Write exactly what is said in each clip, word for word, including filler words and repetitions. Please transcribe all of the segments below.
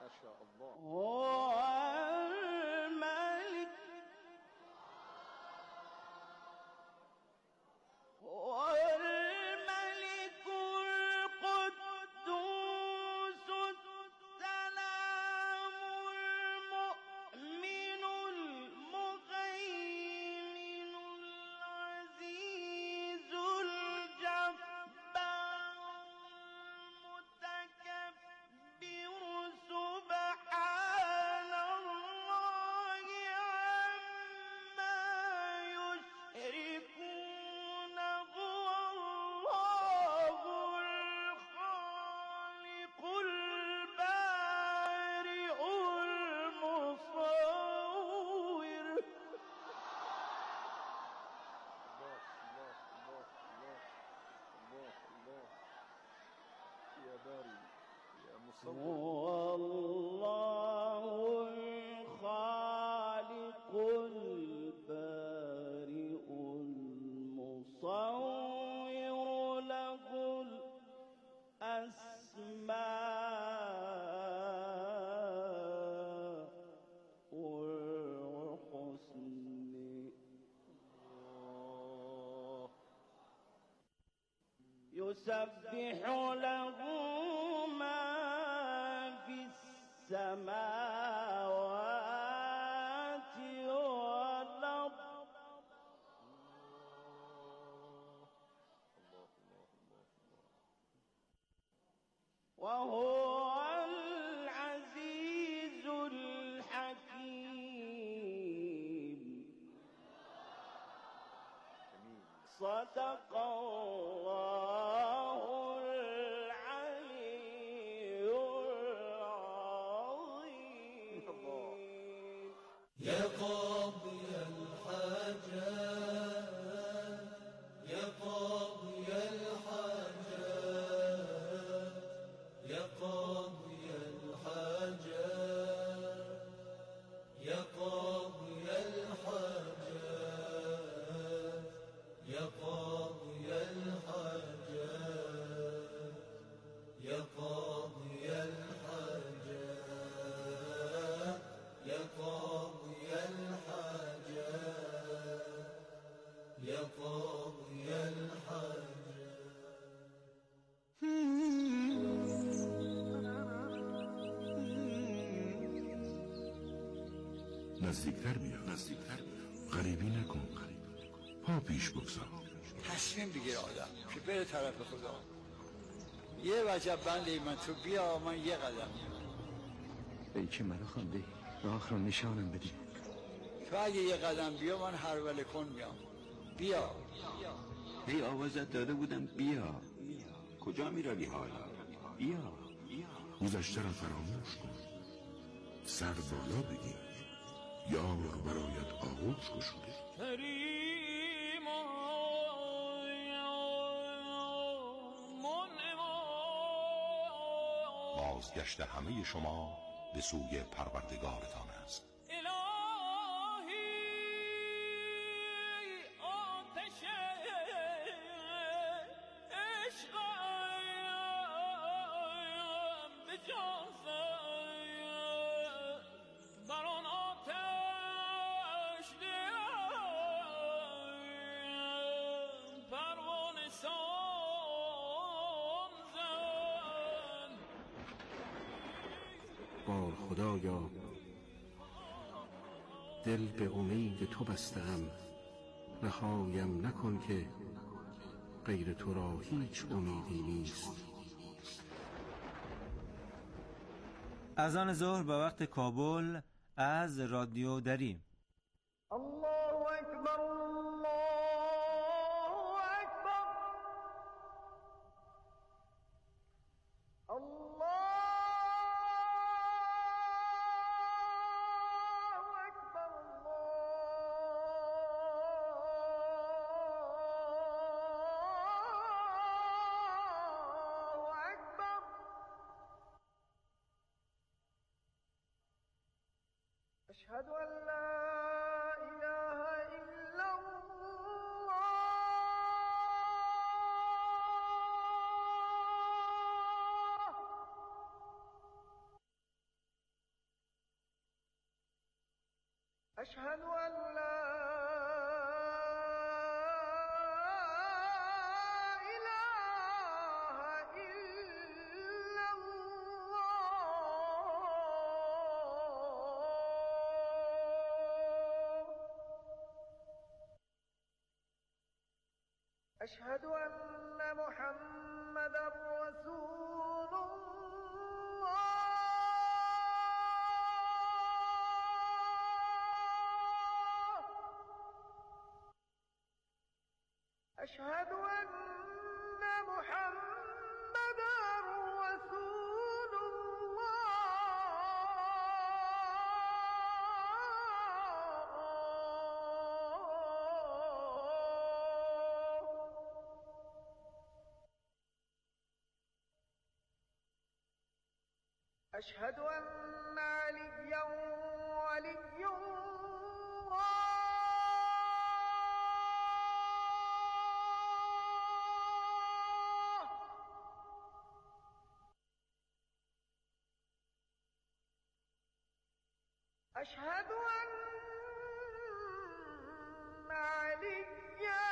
ما شاء الله. هو الملك هو الملك القدوس السلام المؤمن المهيمن العزيز الجبار المتكبر سبحان الله عما يشركون. هو الله الخالق البارئ المصور. الله الله الله الله الله الله يا باري يا مصور. هو الله الخالق البارئ المصور له الأسماء الحسنى. الله يسبح له ما في السماوات والأرض الله الله الله الله. وهو العزيز الحكيم. جميل. صدق الله العلي العظيم. الله. يا قاضي الحاجات يا قاضي الحاجات يا قاضي الحاجات يا قاضي الحاجات يا قاضي الحاجات يا قاضي الحاجات يا قاضي الحاجات يا قاضي الحاجات. نزدیکتر بیا نزدیکتر بیا غریبی نکن پا پیش بگذار. تصمیم بگیر آدم که بره طرف خدا. یه وجب بنده من تو بیا من یه قدم. ای که مرا خوانده راه را نشانم بدی. تو اگه یه قدم بیا من هر وله کن میام. بیا ای آوازت داده بودم بیا. کجا می روی حالا؟ بیا گذشته را فراموش کن سر بالا بگیر یار برایت آغوش گشوده. کریم بازگشت همه شما به سوی پروردگارتان است. بار خدایا دل به امید تو بستم، رهایم نکن که غیر تو را هیچ امیدی نیست. اذان ظهر به وقت کابل از رادیو دری. الله اکبر الله اکبر الله اکبر الله اکبر. اشهد ان لا أشهد أن لا إله إلا الله. أشهد أن محمدًا رسول الله. أشهد أن محمدًا رسول الله. أشهد أن عليا ولي الله. أشهد أن عليا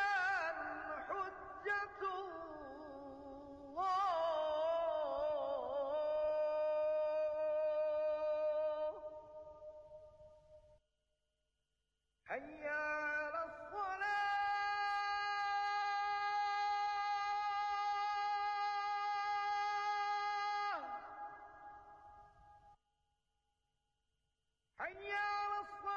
حجة الله. حي على الصلاة. حي على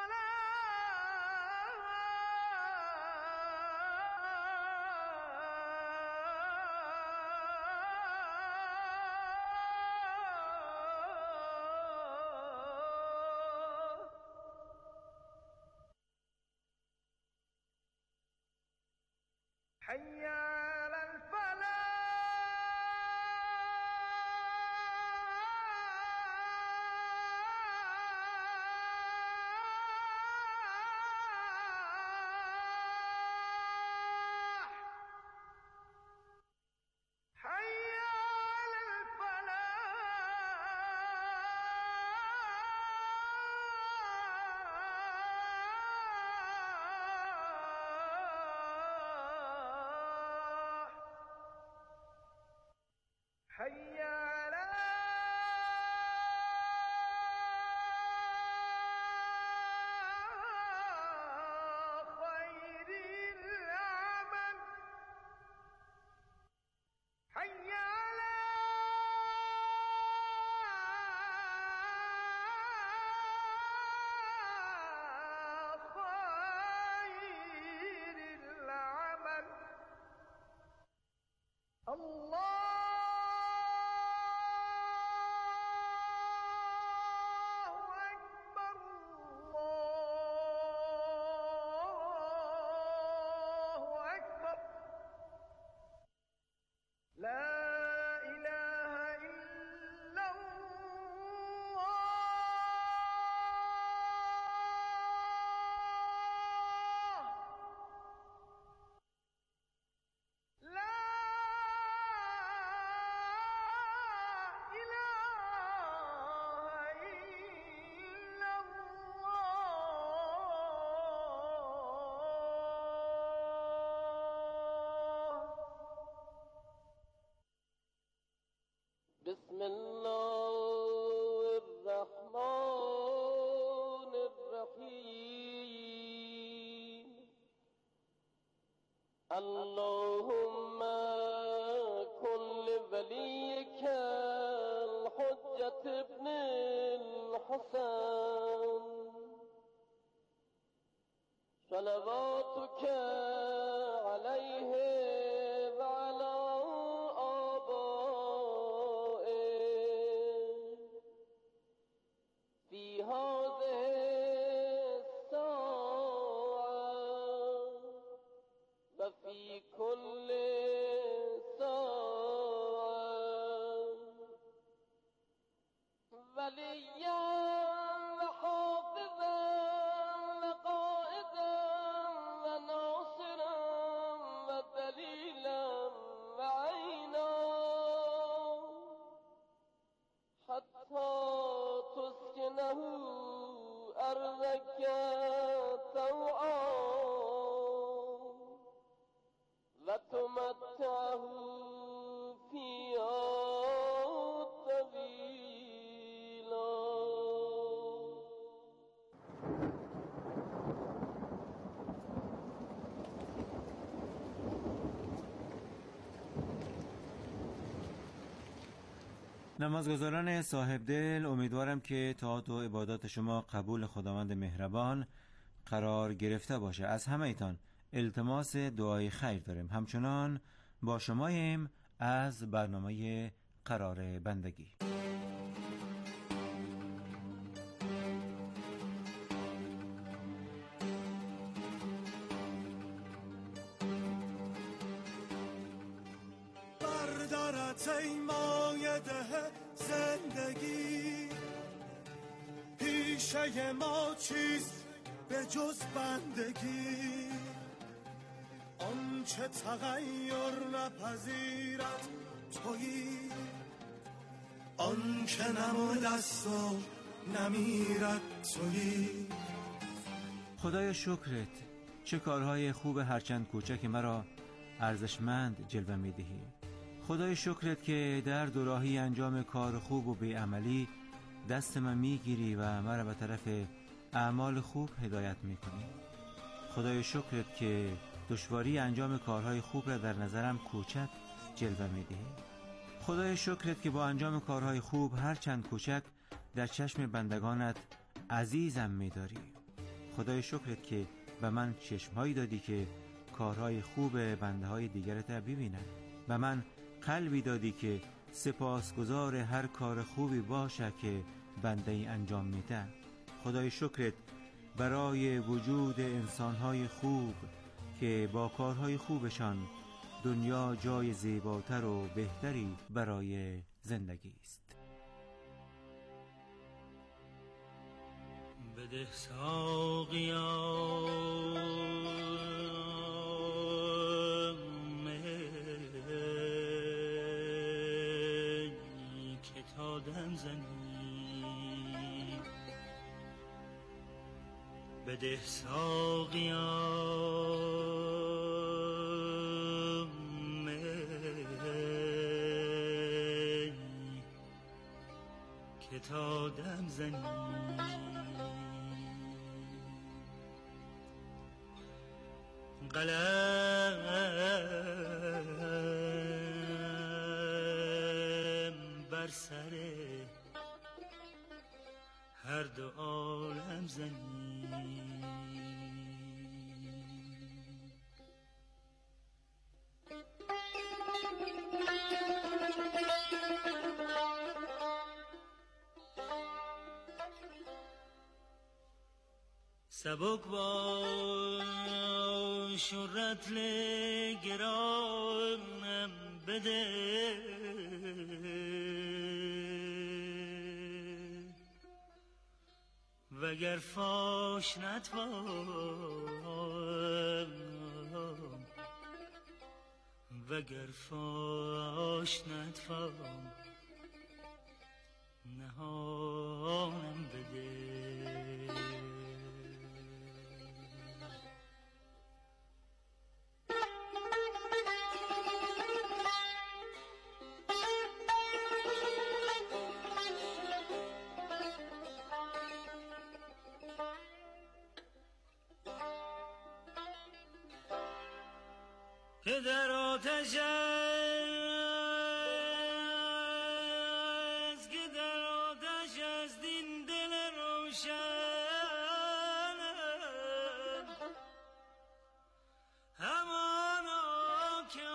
الصلاة. حي على الفلاح. حي على الفلاح. حي على خير العمل. حي على خير العمل. الله أكبر. الله أكبر. لا إله إلا الله. لا إله إلا الله. بسم الله الرحمن الرحيم. اللهم كن لوليك الحجة ابن الحسن صلواتك عليه وعلى آبائه في هذه الساعة وفي كل ساعة وليا وحافظا وقائدا وناصرا ودليلا وعينا حتى تسكنه أرضك و تمتعه فيها طويلا. نمازگزاران صاحب دل، امیدوارم که طاعات و عبادات شما قبول خداوند مهربان قرار گرفته باشه. از همه ایتان التماس دعای خیر داریم. همچنان با شماییم از برنامه قرار بندگی. بردارت ای مایده زندگی، پیشه ما چیست به جز بندگی؟ آنچه تغییر نپذیرد تویی، آنچه نمرد است و نمیرد تویی. خدای شکرت، چه کارهای خوب هرچند کوچک مرا ارزشمند جلوه می‌دهی. خدای شکرت که در دوراهی انجام کار خوب و بیعملی دست من میگیری و مرا به طرف اعمال خوب هدایت میکنی. خدای شکرت که دشواری انجام کارهای خوب را در نظرم کوچک جلوه میدهی. خدای شکرت که با انجام کارهای خوب هر چند کوچک در چشم بندگانت عزیزم میداری. خدای شکرت که به من چشمهایی دادی که کارهای خوب بنده های دیگرت را ببینند. به من قلبی دادی که سپاسگزار هر کار خوبی باشه که بنده ای انجام میده. خدای شکرت برای وجود انسانهای خوب که با کارهای خوبشان دنیا جای زیباتر و بهتری برای زندگی است. بده ساقیا دم زنی، بده ساقیا می که تا دم زنی. قلم بر سر هر دو عالم زنی. سبک باش و رطل گرانم بده، وگر فاش نتوام، وگر فاش نتوام نهانم بده. که در آتش است، که در آتش است این دل روشنم، همانا که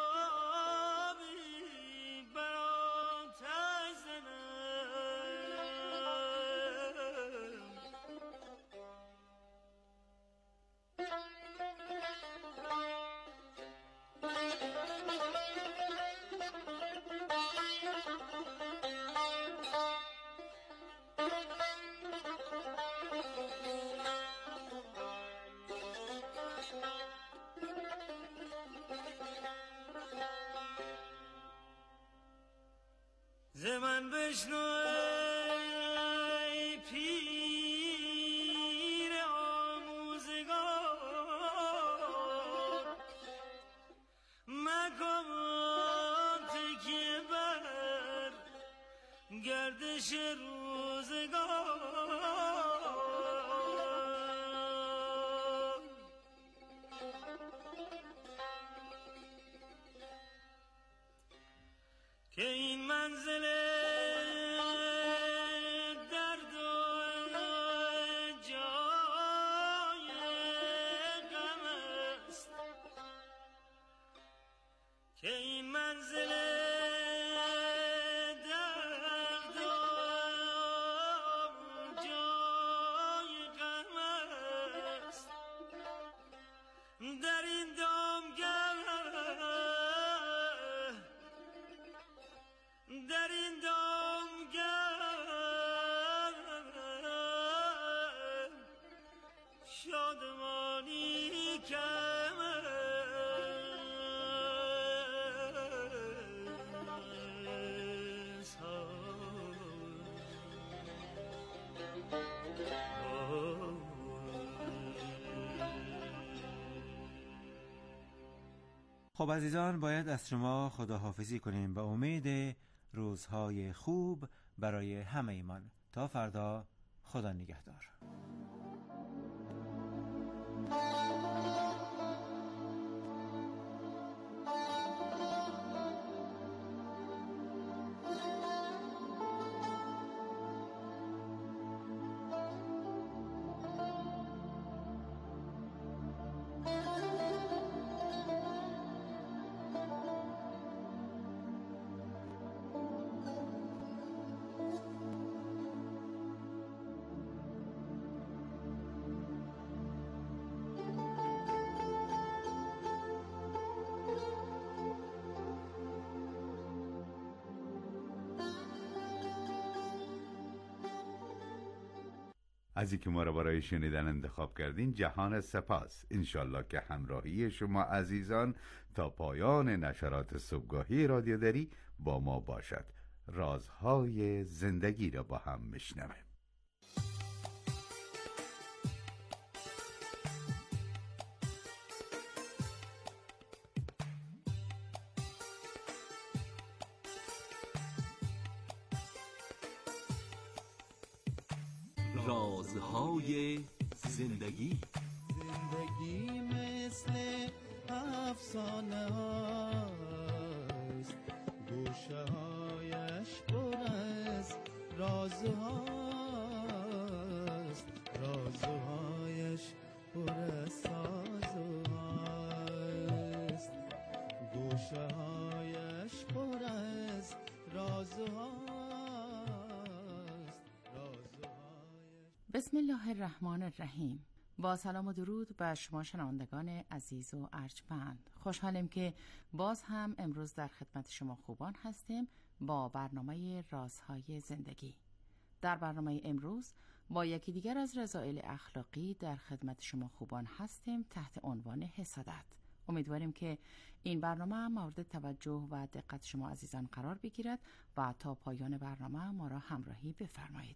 آبی بر آتش زنم. ز من بشنو ای پیر آموزگار، گردش روزگار که این منزل درد و جای غم است، که این منزل درد و جای غم است. در این دامگاه در این دامگاه شادمانی کم است. خب عزیزان، باید از شما خداحافظی کنیم به امید روزهای خوب برای همه ایمان. تا فردا، خدا نگهدار. از اینکه ما را برای شنیدن انتخاب کردین جهان سپاس. انشالله که همراهی شما عزیزان تا پایان نشرات صبحگاهی رادیو دری با ما باشد. رازهای زندگی را با هم میشنویم. رازهای زندگی. زندگی مثل افسانه است، گوشه هایش پر از رازهاست، رازهایش پر از سازهاست، گوشه هایش پر از رازهاست. بسم الله الرحمن الرحیم. با سلام و درود به شما شنوندگان عزیز و ارجمند. خوشحالیم که باز هم امروز در خدمت شما خوبان هستیم با برنامه رازهای زندگی. در برنامه امروز با یکی دیگر از رذائل اخلاقی در خدمت شما خوبان هستیم تحت عنوان حسادت. امیدواریم که این برنامه مورد توجه و دقت شما عزیزان قرار بگیرد و تا پایان برنامه ما را همراهی بفرمایید.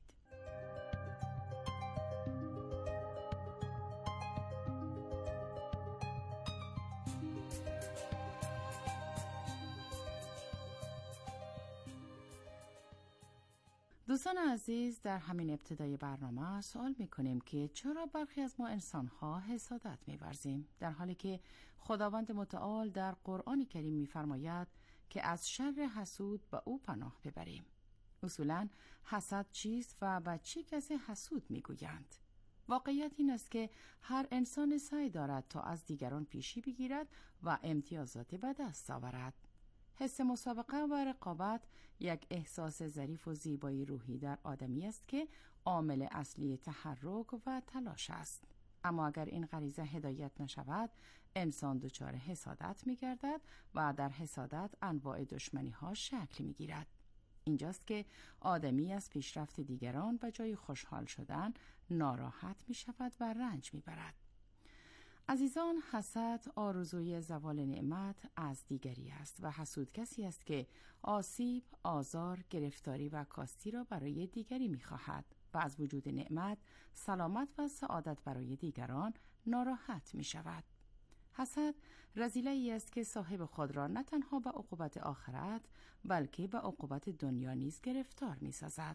دوستان عزیز، در همین ابتدای برنامه سوال میکنیم که چرا برخی از ما انسانها حسادت می‌ورزیم، در حالی که خداوند متعال در قرآن کریم می‌فرماید که از شر حسود به او پناه ببریم. اصولاً حسد چیست و به چه کسی حسود میگویند؟ واقعیت این است که هر انسان سعی دارد تا از دیگران پیشی بگیرد و امتیازات به دست آورد. حس مسابقه و رقابت یک احساس ظریف و زیبایی روحی در آدمی است که عامل اصلی تحرک و تلاش است. اما اگر این غریزه هدایت نشود، انسان دچار حسادت می گردد و در حسادت انواع دشمنی ها شکل می گیرد. اینجاست که آدمی از پیشرفت دیگران به جای خوشحال شدن ناراحت می شود و رنج می برد. عزیزان، حسد آرزوی زوال نعمت از دیگری است و حسود کسی است که آسیب، آزار، گرفتاری و کاستی را برای دیگری می‌خواهد و از وجود نعمت، سلامت و سعادت برای دیگران ناراحت می‌شود. حسد رذیله‌ای است که صاحب خود را نه تنها به عقوبت آخرت بلکه به عقوبت دنیا نیز گرفتار می‌سازد.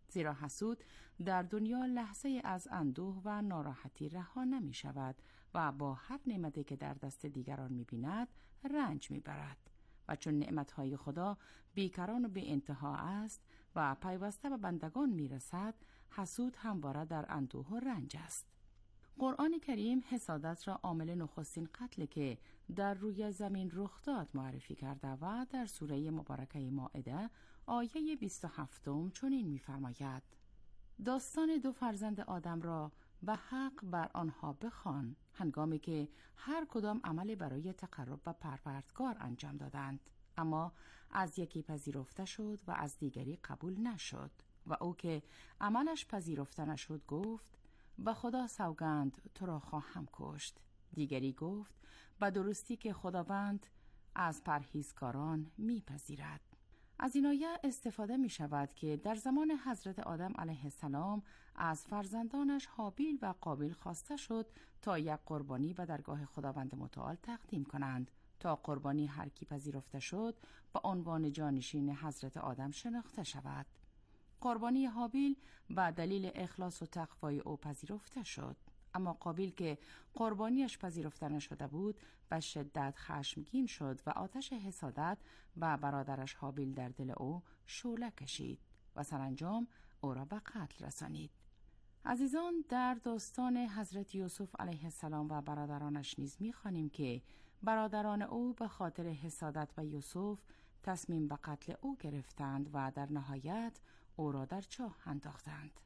زیرا حسود در دنیا لحظه از اندوه و ناراحتی رها نمی شود و با هر نعمتی که در دست دیگران می بیند رنج می برد. و چون نعمتهای خدا بیکران و بی انتها است و پیوسته به بندگان می رسد، حسود همواره در اندوه و رنج است. قرآن کریم حسادت را عامل نخستین قتل که در روی زمین رخ داد معرفی کرده و در سوره مبارکه مائده آیه بیست و هفت چنین می‌فرماید: داستان دو فرزند آدم را به حق بر آنها بخوان، هنگامی که هر کدام عملی برای تقرب به پروردگار انجام دادند، اما از یکی پذیرفته شد و از دیگری قبول نشد. و او که عملش پذیرفته نشد گفت: به خدا سوگند تو را خواهم کشت. دیگری گفت: به درستی که خداوند از پرهیزکاران میپذیرد. از این آیه استفاده می شود که در زمان حضرت آدم علیه السلام از فرزندانش هابیل و قابیل خواسته شد تا یک قربانی به درگاه خداوند متعال تقدیم کنند تا قربانی هر کی پذیرفته شد به عنوان جانشین حضرت آدم شناخته شود. قربانی هابیل به دلیل اخلاص و تقوای او پذیرفته شد، اما قابیل که قربانیش پذیرفته نشده بود به شدت خشمگین شد و آتش حسادت و برادرش هابیل در دل او شعله کشید و سرانجام او را به قتل رسانید. عزیزان، در داستان حضرت یوسف علیه السلام و برادرانش نیز می‌خوانیم که برادران او به خاطر حسادت به یوسف تصمیم به قتل او گرفتند و در نهایت او را در چاه انداختند.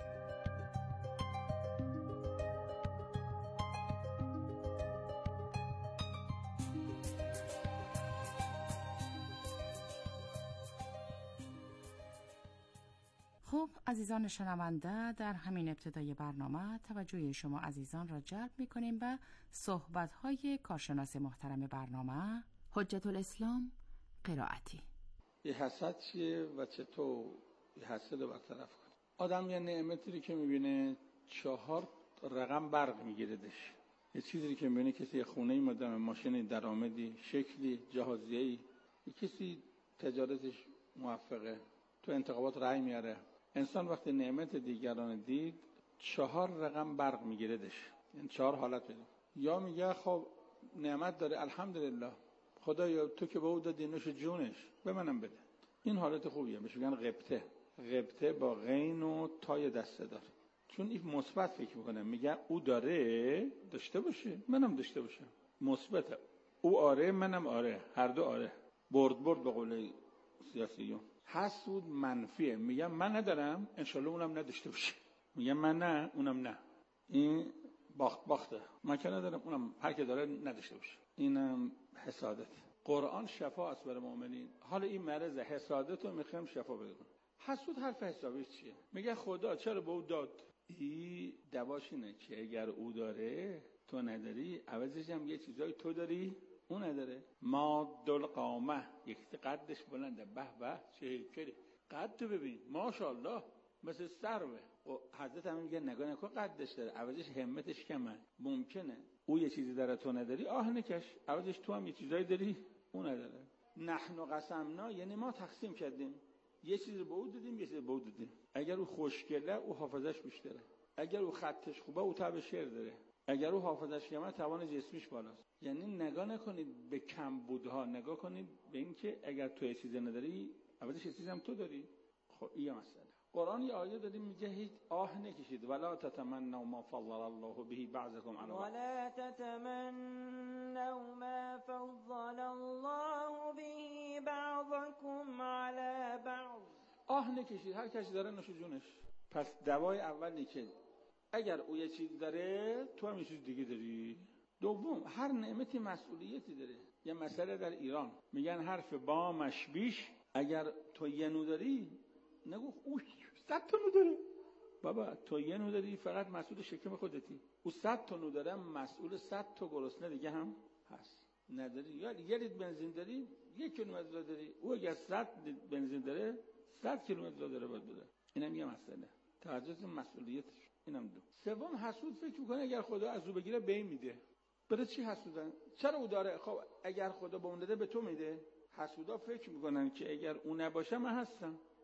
خب عزیزان شنونده، در همین ابتدای برنامه توجه شما عزیزان را جلب می‌کنیم به صحبت‌های کارشناس محترم برنامه حجت الاسلام قرائتی. یه حسد چیه و چطور یه حسد رو برطرف کنه؟ آدم یه نعمتی رو که می‌بینه چهار رقم برق می‌گیردش. یه چیزی که می‌بینه کسی خونه‌ای مدام ماشین درآمدی شکلی جهازیه‌ای، یه کسی تجارتش موفقه، تو انتخابات رأی میاره. انسان وقتی نعمت دیگران دید چهار رقم برق میگیردش، یعنی چهار حالت پیدا. یا میگه خب نعمت داره الحمدلله، خدایا تو که به او دادی نوش جونش به منم بده. این حالت خوبیه، بهش میگن غبطه. غبطه با غین و تای دسته داره، چون این مثبت فکر میکنه، میگه او داره داشته باشه منم داشته باشم. مثبته، او آره منم آره، هر دو آره، برد برد به قول سیاسیون. حسود منفیه، میگم من ندارم انشالله اونم نداشته باشه. میگم من نه اونم نه، این باخت باخته، من که ندارم اونم هر که داره نداشته باشه. اینم حسادت. قرآن شفا است برای مؤمنین. حالا این مرض حسادت رو میخوایم شفا بده. حسود حرف حسابیش چیه؟ میگه خدا چرا به او داد؟ این دواش اینه که اگر او داره تو نداری، عوضش هم یه چیزایی تو داری اون نداره. ما دل قامه، یکی قدش بلنده، به به چه هیکلی، قد تو ببین ماشاءالله مثل سروه. و حضرت هم میگه نگاه نکن قدش داره، عوضش همتش کمه. ممکنه او یه چیزی داره تو نداری، آه نکش، عوضش تو هم یه چیزایی داری اون نداره. نحن قسمنا یعنی ما تقسیم کردیم، یه چیزی به او دادیم یه چیزی به او دادیم. اگر او خوشگله او حافظش بیشتره، اگر او خطش خوبه او تاب شعر داره، اگر او حافظش کمه توان جسمیش بالاست. یعنی نگاه نکنید به کمبودها، نگاه کنید به این که اگر تو یه چیزی نداری عوضش یه چیزی هم تو داری. خب این مسئله. قرآن یه آیه داریم میگه هیچ آه نکشید، ولا تتمنوا ما فضل الله به بعضکم علی بعض، ولا تتمنوا ما فضل الله به بعضکم علی بعض. آه نکشید، هر کسی داره نوش جونش. پس دوای اولی که اگر او یه چیز داره تو هم یه چیز دیگه داری. دوم، هر نعمتی مسئولیتی داره. یه مسئله در ایران میگن حرف بامش بیش، اگر تو یه نو داری نگو اوه صد تا نو داره. بابا تو یه نو داری فقط مسئول شکم خودتی، او صد تا نو داره مسئول صد تا گرسنه دیگه هم هست. نداری یا یه لیتر بنزین داری یک کیلومتر داری، او اگر صد بنزین داره صد کیلومتر داره باید بده. اینم یه مسئله، تعجز مسئولیتش. اینم دو. سوم، حسود فکر میکنه اگر خدا از او بگیره به این میده. برای چی حسودن؟ چرا او داره؟ خب اگر خدا به اون داده به تو میده. حسودا فکر میکنن که اگر اون نباشه من هستم.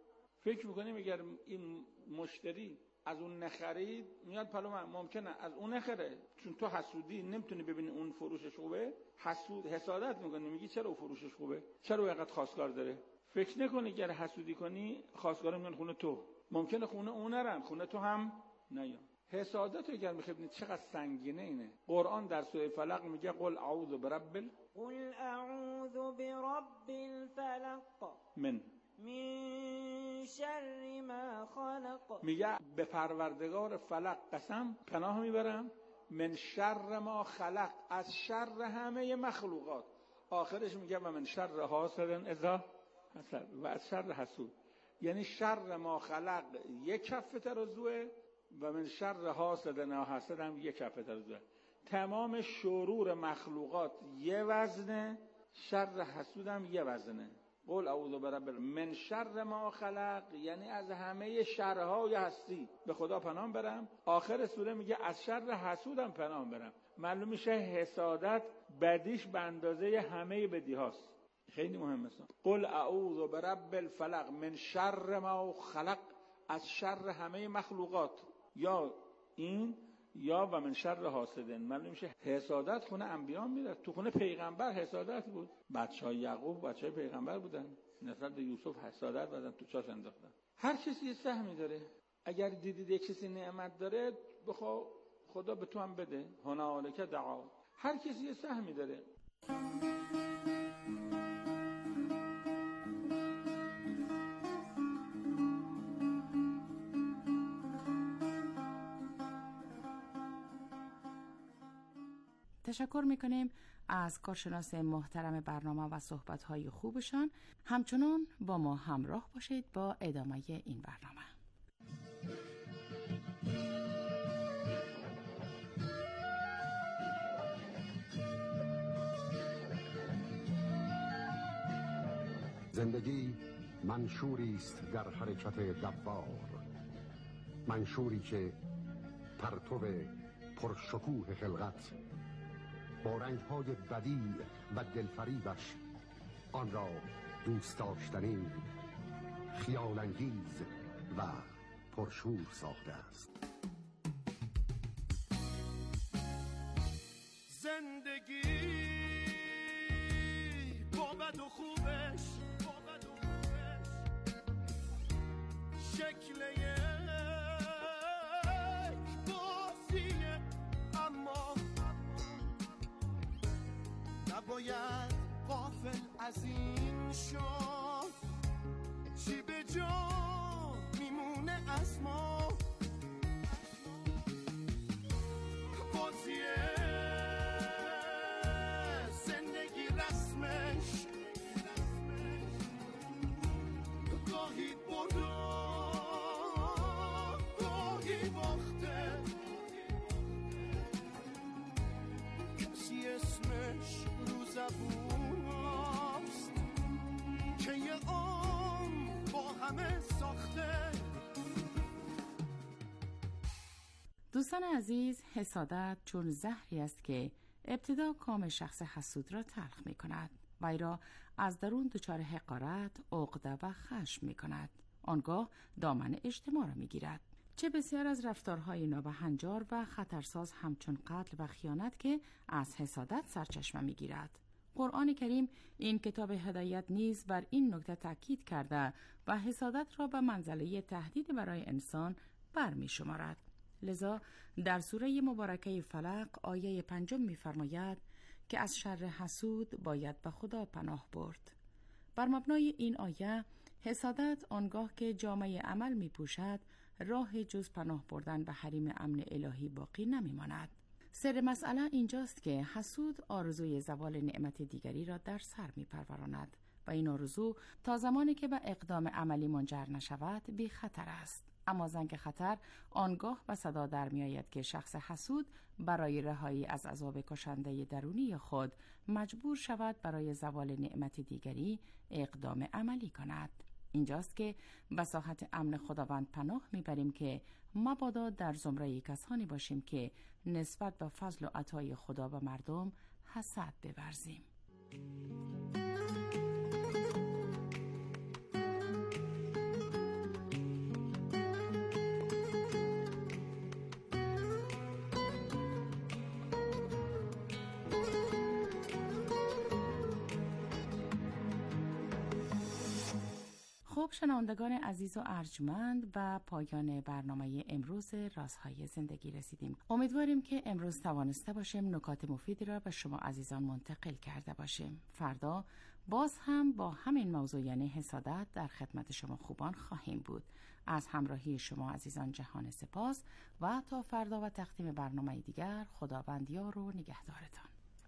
فکر میکنیم اگر این مشتری از اون نخرید میاد پلو من، ممکنه از اون نخره، چون تو حسودی نمیتونی ببینی اون فروشش خوبه، حسود حسادت میکنی، میگی چرا اون فروشش خوبه، چرا اینقدر خواستگار داره. فکر نکنی اگر حسودی کنی خواستگارا میان خونه تو، ممکنه خونه اون نرن، خونه تو هم نیان. حسادت رو اگر میخوابید چقدر سنگینه اینه. قرآن در سوره فلق میگه قل اعوذ برب ال... قل اعوذ برب الفلق من من شر ما خلق، میگه به پروردگار فلق قسم پناه میبرم، من شر ما خلق، از شر همه مخلوقات. آخرش میگه و من شر حاسد اذا حسد، و از شر حسود. یعنی شر ما خلق یک کفه ترازوه و من شر حاسد اذا حسد هم یک کفه ترازوه. تمام شرور مخلوقات یه وزنه، شر حسود هم یه وزنه. قل اعوذ برب من شر ما خلق، یعنی از همه شرهای هستی به خدا پناه برم. آخر سوره میگه از شر حسودم پناه برم. معلوم میشه حسادت بدیش به اندازه همه بدی هاست. خیلی مهمه. قل اعوذ برب الفلق من شر ما خلق، از شر همه مخلوقات، یا این یا و من شر حاسدن. معلوم میشه حسادت خونه انبیا میره، تو خونه پیغمبر حسادت بود. بچهای یعقوب بچهای پیغمبر بودن، نسبت به یوسف حسادت بدن، تو چاش انداختن. هر کسی یه سهمی داره. اگر دیدید یک کسی نعمت داره بخوا خدا به تو هم بده، هنالک دعا. هر کسی یه سهمی داره. تشکر میکنیم از کارشناس محترم برنامه و صحبت‌های خوبشان. همچنان با ما همراه باشید با ادامه این برنامه. زندگی منشوری است در حرکت دوار، منشوری که پرتو پرشکوه خلقت با رنگ‌های بدیع و دلفریبش آن را دوست داشتنی، خیال‌انگیز و پرشور ساخته است. زندگی با بد و خوبش، با بد و خوبش شکل یک بازیه، اما نباید غافل از این شد چی به جا میمونه از ما. بازیه زندگی رسمش گاهی برده گاهی باخته، کسی اسمش رو زبون هست که یه عمر با همه ساخته. دوستان عزیز، حسادت چون زهری است که ابتدا کام شخص حسود را تلخ می کند و ای را از درون دچار حقارت، عقده و خشم می کند. آنگاه دامن اجتماع را می گیرد. چه بسیار از رفتارهای نابهنجار و خطرساز همچون قتل و خیانت که از حسادت سرچشمه می گیرد. قرآن کریم این کتاب هدایت نیز بر این نکته تاکید کرده و حسادت را به منزله تهدید برای انسان برمی شمارد. لذا در سوره مبارکه فلق آیه پنجم می فرماید که از شر حسود باید به خدا پناه برد. بر مبنای این آیه حسادت آنگاه که جامعه عمل می پوشد راه جز پناه بردن به حریم امن الهی باقی نمی ماند. سر مسئله اینجاست که حسود آرزوی زوال نعمت دیگری را در سر می پروراند و این آرزو تا زمانی که به اقدام عملی منجر نشود بی خطر است. اما زنگ خطر آنگاه به صدا در می آید که شخص حسود برای رهایی از عذاب کشنده درونی خود مجبور شود برای زوال نعمت دیگری اقدام عملی کند. اینجاست که به ساحت امن خداوند پناه میبریم که مبادا در زمره کسانی باشیم که نسبت به فضل و عطای خدا به مردم حسد بورزیم. خب شنوندگان عزیز و ارجمند، و پایان برنامه امروز رازهای زندگی رسیدیم. امیدواریم که امروز توانسته باشیم نکات مفیدی را به شما عزیزان منتقل کرده باشیم. فردا باز هم با همین موضوع یعنی حسادت در خدمت شما خوبان خواهیم بود. از همراهی شما عزیزان جهان سپاس و تا فردا و تقدیم برنامه دیگر، خداوند یار و نگهدارتان.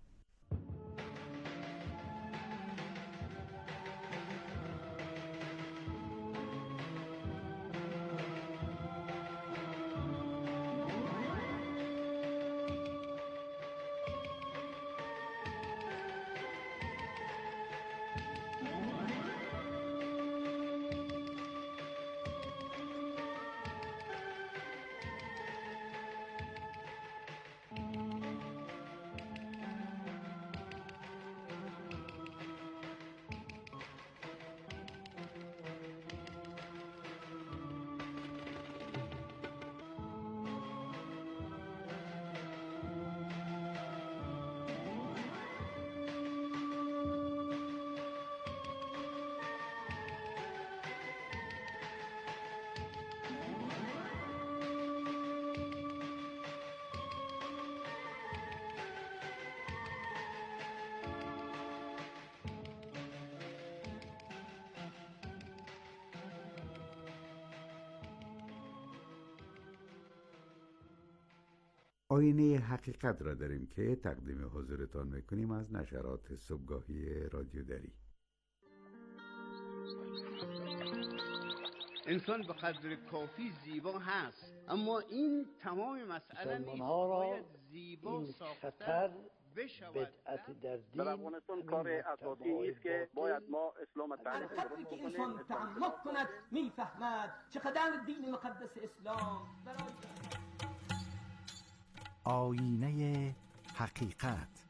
آینه حقیقت را داریم که تقدیم حضورتان میکنیم از نشرات صبحگاهی رادیو دری. انسان به قدر کافی زیبا هست، اما این تمام مسئله نیست. باید زیبا ساختن بشود. در افغانستان کار اساسی نیست که باید ما اسلام تعریف کنیم. که انسان تعمق کند میفهمد چقدر دین مقدس اسلام برای آینه حقیقت.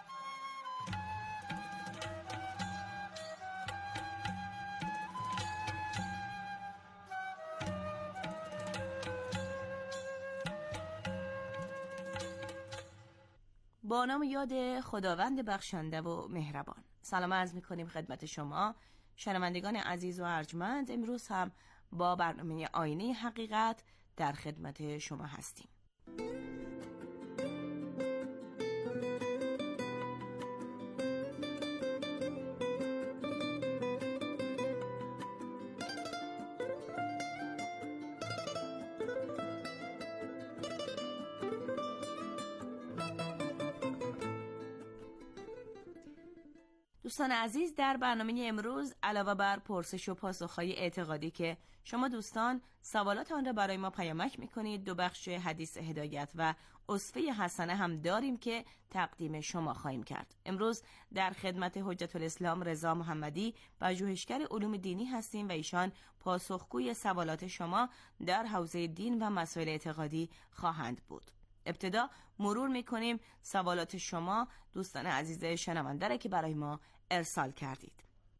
با نام یاد خداوند بخشنده و مهربان. سلام عرض می‌کنیم خدمت شما شنوندگان عزیز و ارجمند. امروز هم با برنامه آینه حقیقت در خدمت شما هستیم. دوستان عزیز، در برنامه امروز علاوه بر پرسش و پاسخ‌های اعتقادی که شما دوستان سوالات آن را برای ما پیامک می‌کنید، دو بخش حدیث هدایت و اسوه حسنه هم داریم که تقدیم شما خواهیم کرد. امروز در خدمت حجت الاسلام رضا محمدی، پژوهشگر علوم دینی هستیم و ایشان پاسخگوی سوالات شما در حوزه دین و مسائل اعتقادی خواهند بود. ابتدا مرور میکنیم سوالات شما دوستان عزیز شنونده را که برای ما ارسال کردید.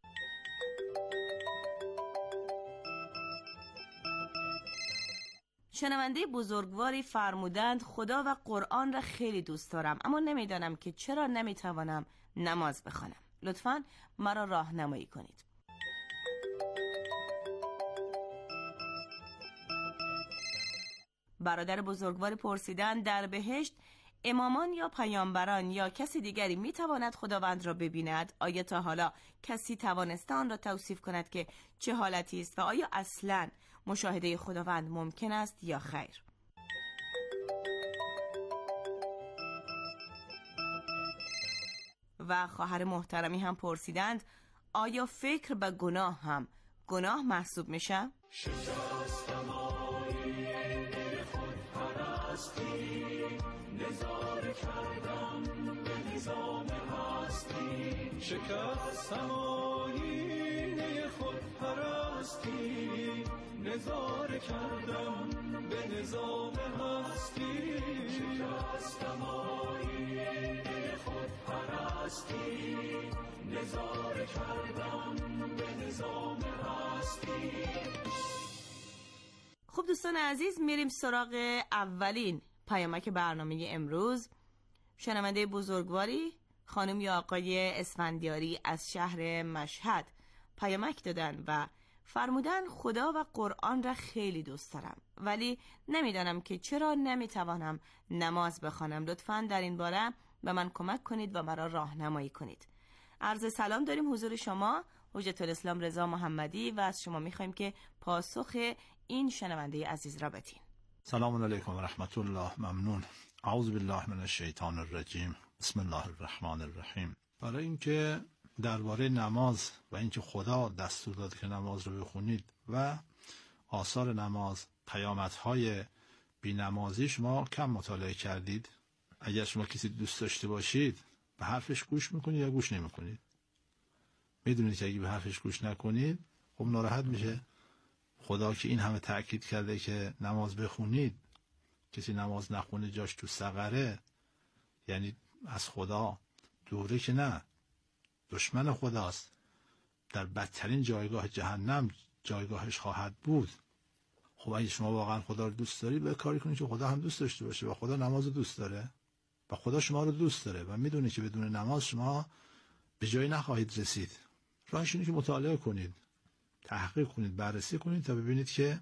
شنونده بزرگواری فرمودند خدا و قرآن را خیلی دوست دارم، اما نمیدانم که چرا نمیتوانم نماز بخوانم. لطفاً مرا راهنمایی کنید. برادر بزرگوار پرسیدن در بهشت امامان یا پیامبران یا کسی دیگری میتواند خداوند را ببیند؟ آیا تا حالا کسی توانسته آن را توصیف کند که چه حالتی است و آیا اصلاً مشاهده خداوند ممکن است یا خیر؟ و خواهر محترمی هم پرسیدند آیا فکر به گناه هم گناه محسوب میشه؟ شکستم آینه خود پرستی، نظاره کردم به نظام هستی. شکستم آینه خود پرستی، نظاره کردم به نظام هستی. شکستم آینه خود پرستی، نظاره کردم به نظام هستی. خب دوستان عزیز، میریم سراغ اولین پیامک برنامه امروز. شنونده بزرگواری خانم یا آقای اسفندیاری از شهر مشهد پیامک دادن و فرمودن خدا و قرآن را خیلی دوست دارم، ولی نمیدانم که چرا نمیتوانم نماز بخوانم. لطفاً در این باره به من کمک کنید و مرا راهنمایی کنید. عرض سلام داریم حضور شما حجت الاسلام رضا محمدی و از شما میخوایم که پاسخ این شنونده عزیز را بدین. سلام علیکم و رحمت الله. ممنون. اعوذ بالله من الشیطان الرجیم. بسم الله الرحمن الرحیم. برای اینکه درباره نماز و اینکه خدا دستور داد که نماز رو بخونید و آثار نماز، پیامدهای بی‌نمازی شما کم مطالعه کردید. اگر شما کسی دوست داشته باشید به حرفش گوش میکنید یا گوش نمیکنید؟ میدونید که اگه به حرفش گوش نکنید خب ناراحت میشه. خدا که این همه تأکید کرده که نماز بخونید، کسی نماز نخونه جاش تو سقره، یعنی از خدا دوره که نه، دشمن خداست، در بدترین جایگاه جهنم جایگاهش خواهد بود. خب اگه شما واقعا خدا رو دوست دارید به کاری کنید که خدا هم دوست داشته باشه و خدا نماز رو دوست داره و خدا شما رو دوست داره و میدونه که بدون نماز شما به جایی نخواهید رسید. راهش اینه که مطالعه کنید، تحقیق کنید، بررسی کنید تا ببینید که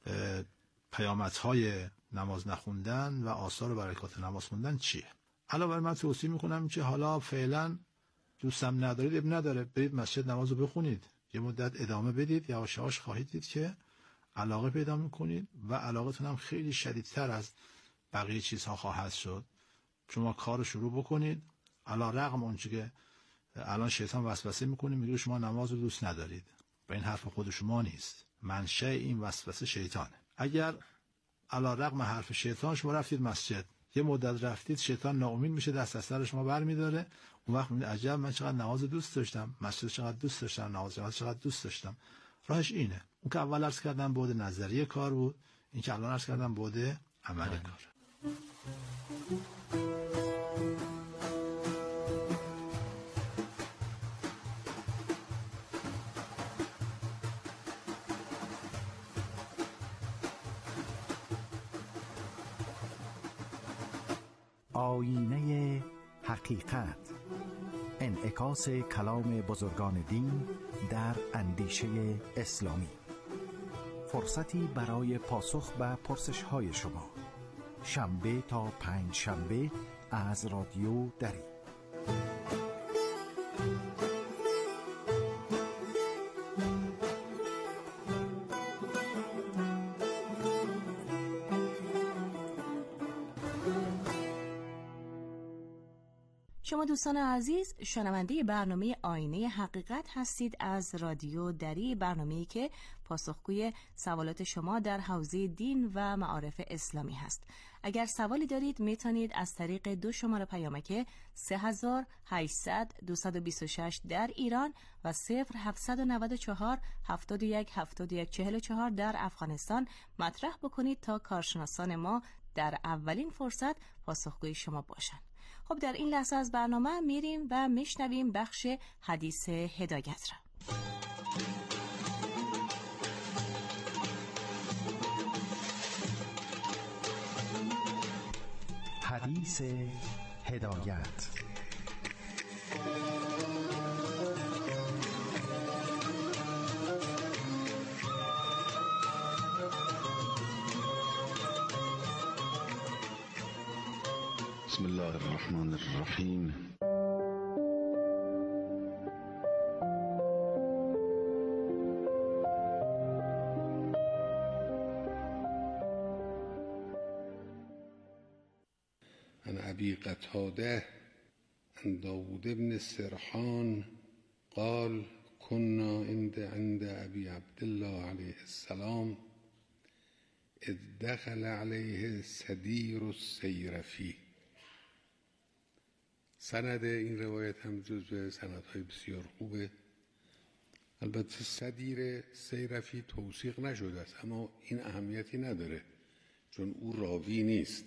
پیامدهای نماز نخوندن و آثار و برکات نماز خوندن چیه. علاوه بر من توصیه میکنم که حالا فعلا دوستم ندارید اب نداره، برید مسجد نماز رو بخونید، یه مدت ادامه بدید، یواش یواش خواهید دید که علاقه پیدا میکنید و علاقتون هم خیلی شدیدتر از بقیه چیزها خواهد شد. شما کار شروع بکنید، علی رغم اونچه که الان شیطان وسوسه میکنه، میگه شما نماز رو دوست ندارید و این حرف خود شما نیست، منشأ این وسوسه شیطانه. اگر علی رغم حرف شیطان شما رفتید مسجد، یه مدت رفتید، شیطان ناامید میشه، دست از سر شما برمیداره، اون وقت میگید عجب من چقدر نماز دوست داشتم، مسجد چقدر دوست داشتم، نماز چقدر دوست داشتم. راهش اینه. اون که اول عرض کردم بعد نظریه کار بود، این که الان عرض کردم بعد عملی کار. آیینه حقیقت، انعکاس کلام بزرگان دین در اندیشه اسلامی. فرصتی برای پاسخ به پرسش‌های شما، شنبه تا پنج شنبه از رادیو دری. شما دوستان عزیز شنونده برنامه آینه حقیقت هستید از رادیو دری، برنامه‌ای که پاسخگوی سوالات شما در حوزه دین و معارف اسلامی هست. اگر سوالی دارید میتونید از طریق دو شماره پیامک سه هزار و هشتصد دویست و بیست و شش در ایران و صفر هفتصد و نود و چهار هفتاد و یک هفتاد و یک چهل و چهار در افغانستان مطرح بکنید تا کارشناسان ما در اولین فرصت پاسخگوی شما باشند. خب در این لحظه از برنامه میریم و میشنویم بخش حدیث هدایت را. حدیث هدایت. بسم الله الرحمن الرحیم. عن ابی قتاده عن داود بن سرحان قال كنا عند عند ابي عبد الله عليه السلام اذ دخل عليه سدير السيرفي. سند این روایت هم جزو سندهای بسیار خوبه. البته سدیر سیرفی توثیق نشده است، اما این اهمیتی نداره چون او راوی نیست.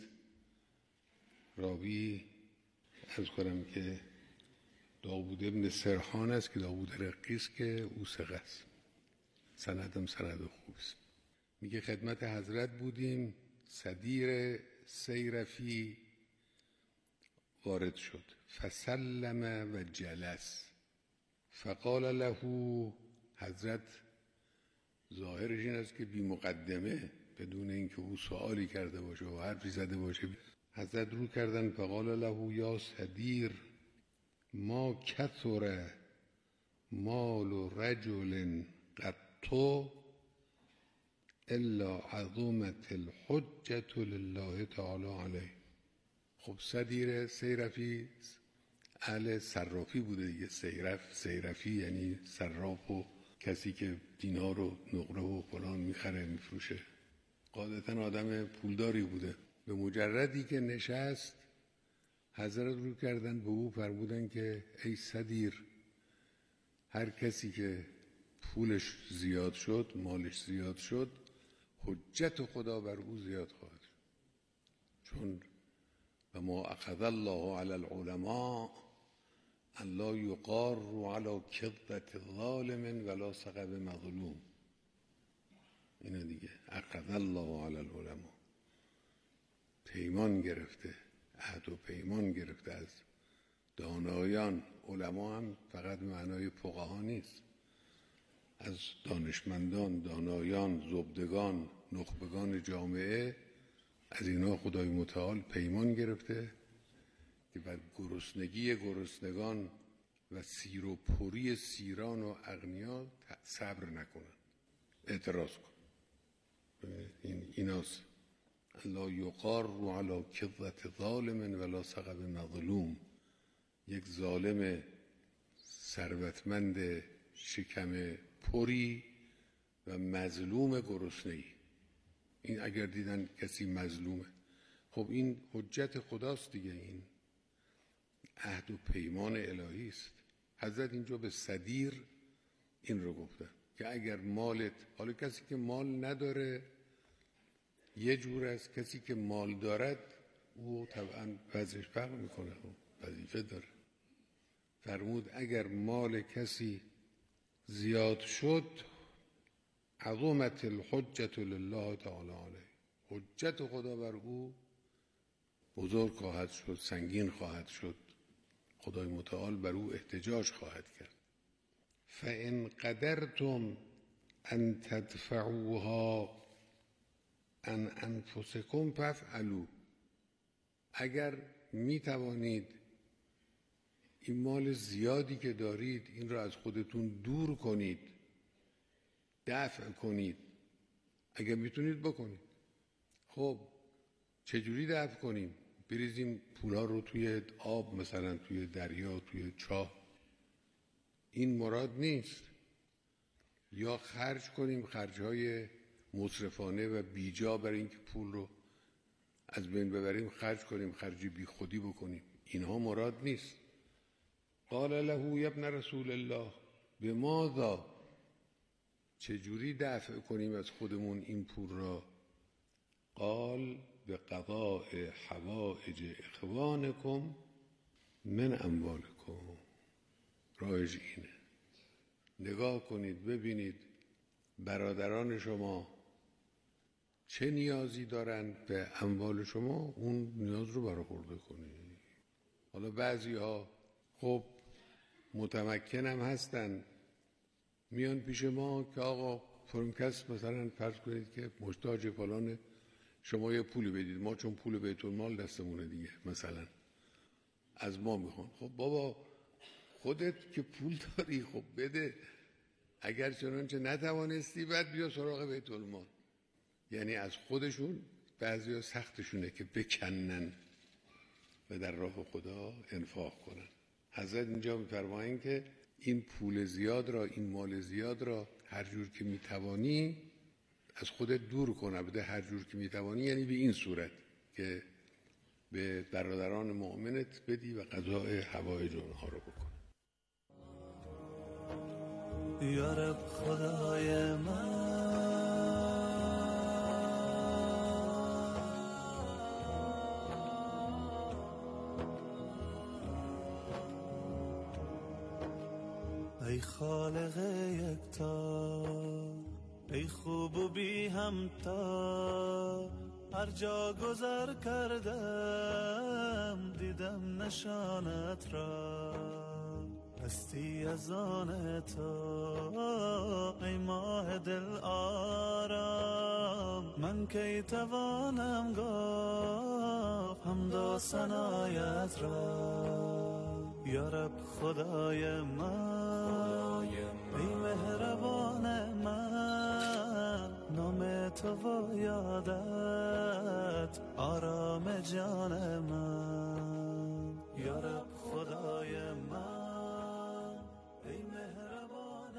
راوی از کنم که داوود ابن سرحان است که داوود رقی است که او ثقه است. سندم سند خوب است. میگه خدمت حضرت بودیم، سدیر سیرفی وارد شد، فسلم و جلس، فقال له، حضرت ظاهرش این است که بی مقدمه بدون اینکه او سوالی کرده باشه و حرفی زده باشه حضرت رو کردن فقال له یا صدیر ما کثر مال رجل قط الا عظمت الحجة لله تعالی علیه. خب صدیر سیرفی اهل صرافی بوده دیگه. سیرف سیرفی یعنی صراف و کسی که دینار و نقره و فلان میخره میفروشه. قاعدتا آدم پولداری بوده. به مجردی که نشست حضرت رو کردن به او فرمودن که ای صدیر، هر کسی که پولش زیاد شد، مالش زیاد شد، حجت خدا بر او زیاد خواهد شد. چون و ما اخذ الله علی العلماء ان لا یقاروا علی کذبة ظالم ولا سقب مظلوم. اینه دیگه، اخذ الله علی العلماء، پیمان گرفته، عهد و پیمان گرفته از دانایان. علما هم فقط معنای فقها نیست، از دانشمندان، دانایان، زبدگان، نخبگان جامعه، از اینا خدای متعال پیمان گرفته که بر گرسنگی گرسنگان و سیر و پری سیران و اغنیا صبر نکنن، اعتراض کن. این ایناست لا یقار علی کذبة ظالم ولا سقب مظلوم. یک ظالم ثروتمند شکم پری و مظلوم گرسنه‌ای. این اگر دیدن کسی مظلومه، خب این حجت خداست دیگه، این عهد و پیمان الهی است. حضرت اینجا به صدیر این رو گفتن که اگر مالت، حالا کسی که مال نداره یه جور از کسی که مال دارد، او طبعا وضعش فرق میکنه، وظیفه داره. فرمود اگر مال کسی زیاد شد عظمت الحجة لله تعالی علیه، حجت خدا بر او بزرگ خواهد شد، سنگین خواهد شد، خدای متعال بر او احتجاج خواهد کرد. فإن قدرتم ان تدفعوها ان انفسکم فافعلوا. اگر می توانید این مال زیادی که دارید این را از خودتون دور کنید، دفع کنید، اگر میتونید بکنید. خب چجوری دفع کنیم؟ بریزیم پولا رو توی آب، مثلا توی دریا، توی چاه؟ این مراد نیست. یا خرج کنیم خرجهای مصرفانه و بیجا برای اینکه پول رو از بین ببریم، خرج کنیم، خرجی بی خودی بکنیم، اینها مراد نیست. قال له یا ابن رسول الله بماذا، چجوری دفع کنیم از خودمون این پول را؟ قال به قضاء حوائج اخوانکم من اموالکم. راهش اینه، نگاه کنید ببینید برادران شما چه نیازی دارن به اموال شما، اون نیاز رو برآورده کنید. حالا بعضی ها خب متمکن هم هستن، میان پیش ما که آقا فلان کس مثلا فرض کنید که محتاج فلانه، شما یه پولی بدید، ما چون پول بیت المال دستمونه دیگه مثلا از ما میخوان. خب بابا خودت که پول داری خب بده، اگر چنانچه نتوانستی بعد بیا سراغ بیت المال. یعنی از خودشون بعضیا سختشونه که بکنن و در راه خدا انفاق کنن. حضرت اینجا میفرمایند که این پول زیاد را، این مال زیاد را هر جور که میتوانی از خودت دور کن، بده هر جور که میتوانی، یعنی به این صورت که به برادران مؤمنت بدی و قضاء حوائج اونها رو بکن. یا رب خدای من، ای خالق یکتا، ای خوب و بی همتا، هر جا گذر کردم دیدم نشانت را، هستی از آن تو ای ماه دل من کی توانم گفت حمد و ثنایت را یا رب خدای من ای مهربان من نام تو و یادت آرام جان من یا رب خدای من ای مهربان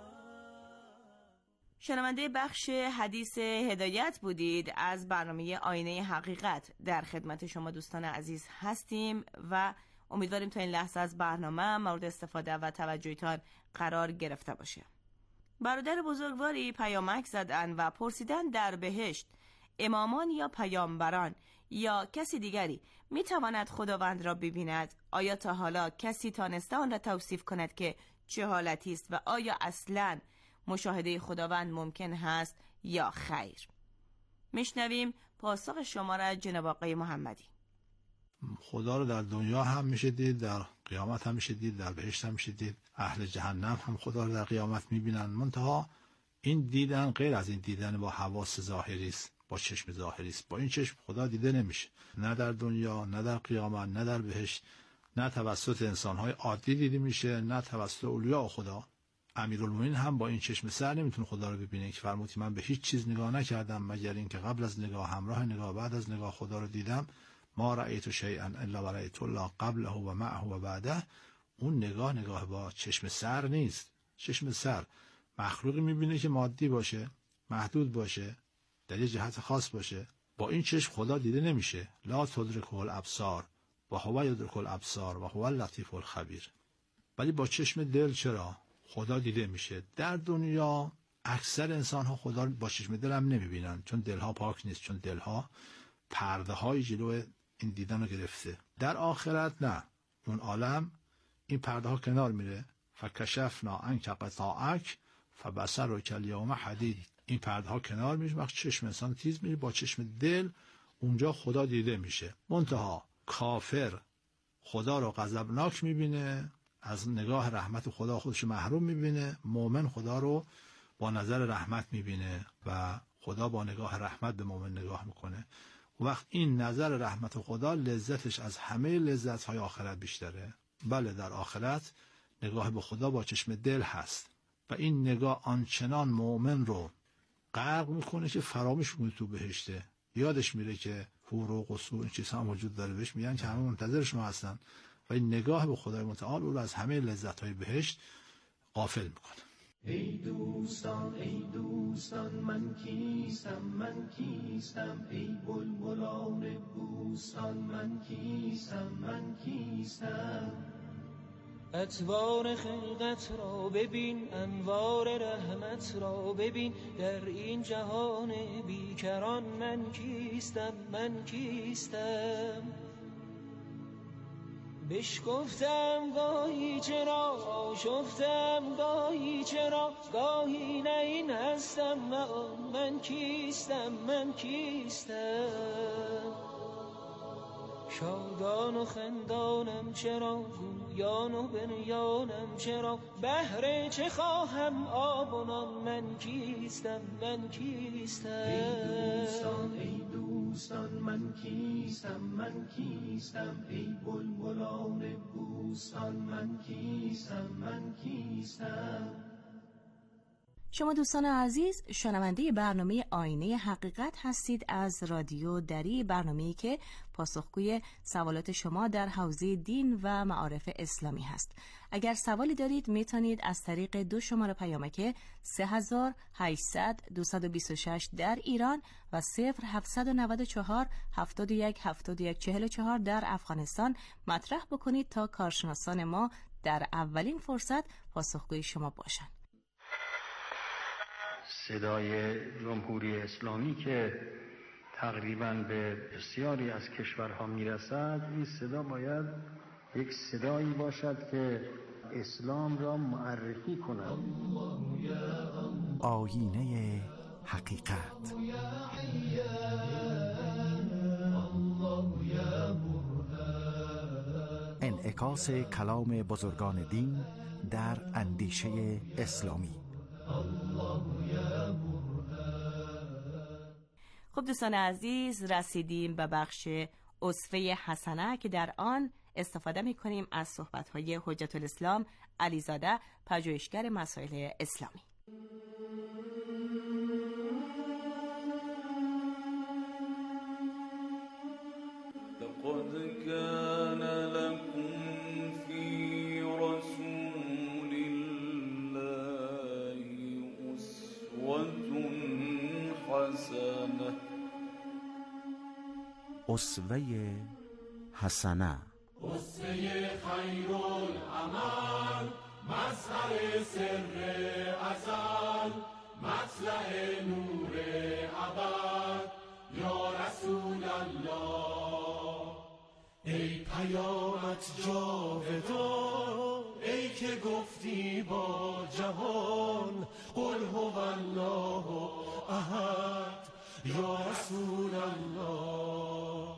من. شنونده بخش حدیث هدایت بودید از برنامه آینه حقیقت. در خدمت شما دوستان عزیز هستیم و امیدواریم تا این لحظه از برنامه مورد استفاده و توجهتان قرار گرفته باشه. برادر بزرگواری پیامک زدن و پرسیدن در بهشت امامان یا پیامبران یا کسی دیگری می تواند خداوند را ببیند؟ آیا تا حالا کسی تانسته آن را توصیف کند که چه حالتی است و آیا اصلاً مشاهده خداوند ممکن هست یا خیر؟ میشنویم پاسخ شما را جناب آقای محمدی. خدا رو در دنیا هم میشه دید، در قیامت هم میشه دید، در بهشت هم میشه دید. اهل جهنم هم خدا رو در قیامت میبینن، منتها این دیدن غیر از این دیدن با حواس ظاهری است، با چشم ظاهری است. با این چشم خدا دیده نمیشه، نه در دنیا، نه در قیامت، نه در بهشت، نه توسط انسان‌های عادی دیده میشه، نه توسط اولیاء خدا. امیرالمومنین هم با این چشم سر نمیتونه خدا رو ببینه که فرمود من به هیچ چیز نگاه نکردم مگر اینکه قبل از نگاه، همراه نگاه، بعد از نگاه خدا رو دیدم. ما رأیت شیئا الا ورأیت الله قبله و معه و بعده. اون نگاه نگاه با چشم سر نیست. چشم سر مخلوقی میبینه که مادی باشه، محدود باشه، در یه جهت خاص باشه. با این چشم خدا دیده نمیشه. لا تدرکه الابصار و هو یدرک الابصار و هو اللطیف الخبیر. ولی با چشم دل چرا خدا دیده میشه؟ در دنیا اکثر انسان ها خدا با چشم دل هم نمیبینن، چون دلها پاک نیست، چون دلها پرده های جلو این دیدن رو گرفته. در آخرت نه، اون عالم این پرده ها کنار میره. فکشفنا عنک غطاءک فبصرک الیوم حدید. این پرده ها کنار میره، وقت چشم انسان تیز میره، با چشم دل اونجا خدا دیده میشه. منتها کافر خدا رو غضبناک میبینه، از نگاه رحمت خدا خودش محروم میبینه. مؤمن خدا رو با نظر رحمت میبینه و خدا با نگاه رحمت به مؤمن نگاه میکنه. وقت این نظر رحمت خدا لذتش از همه لذت‌های آخرت بیشتره. بله، در آخرت نگاه به خدا با چشم دل هست و این نگاه آنچنان مؤمن رو غرق میکنه که فراموش میکنه تو بهشته. یادش میره که حور و قصور این چیزها هم وجود داره، بهش میگن که همه منتظر شما هستن و این نگاه به خدای متعال او رو از همه لذت‌های بهشت غافل میکنه. ای دوستان ای دوستان من کیستم من کیستم ای بلبلان بوستان من کیستم من کیستم. اطوار خلقت را ببین، انوار رحمت را ببین، در این جهان بیکران من کیستم من کیستم. بشکفتم گاهی چرا، آشفتم گاهی چرا، گاهی نه این هستم من کیستم من کیستم. شادان و خندانم چرا، گویان و بنیانم چرا، بهر چه خواهم آب و نان من کیستم من کیستم. ای دوستان ای دوستان من کیستم من کیستم ای بلبلان بوستان من کیستم من کیستم. شما دوستان عزیز شنونده برنامه آینه حقیقت هستید از رادیو دری، برنامه‌ای که پاسخگوی سوالات شما در حوزه دین و معارف اسلامی هست. اگر سوالی دارید میتونید از طریق دو شماره پیامک سه هزار و هشتصد دویست و بیست و شش در ایران و صفر هفتصد و نود و چهار هفتاد و یک هفتاد و یک چهل و چهار در افغانستان مطرح بکنید تا کارشناسان ما در اولین فرصت پاسخگوی شما باشند. صدای جمهوری اسلامی که تقریباً به بسیاری از کشورها میرسد، این صدا باید یک صدایی باشد که اسلام را معرفی کند. آینه حقیقت. انعکاس کلام بزرگان دین در اندیشه اسلامی. خب دوستان عزیز، رسیدیم به بخش اسوه حسنه که در آن استفاده می‌کنیم از صحبت‌های حجت الاسلام علیزاده، پژوهشگر مسائل اسلامی. لقد كان لكم في رسول الله أسوة حسنة. اسوه حسنه اسوه خیر العمل، مظهر سر ازل، مطلع نور ابد، یا رسول الله. ای پیامت جاودان، ای که گفتی با جهان قل هو الله احد، یا رسول الله.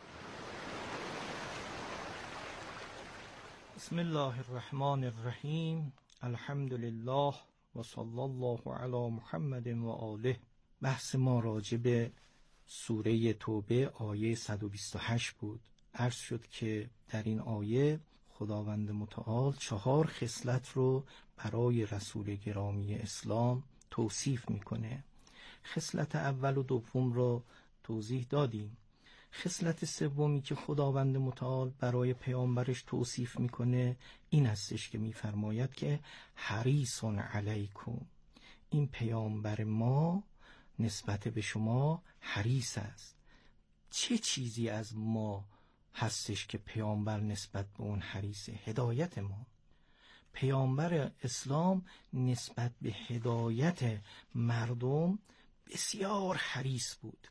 بسم الله الرحمن الرحیم. الحمد لله و صلی الله علی محمد و آله. بحث ما راجع به سوره توبه آیه صد و بیست و هشت بود. عرض شد که در این آیه خداوند متعال چهار خصلت رو برای رسول گرامی اسلام توصیف میکنه. خصلت اول و دوم رو توضیح دادیم. خصلت سومی که خداوند متعال برای پیامبرش توصیف میکنه این هستش که میفرماید که حریص علیکم، این پیامبر ما نسبت به شما حریص است. چه چیزی از ما هستش که پیامبر نسبت به اون حریصه؟ هدایت ما. پیامبر اسلام نسبت به هدایت مردم بسیار حریص بود.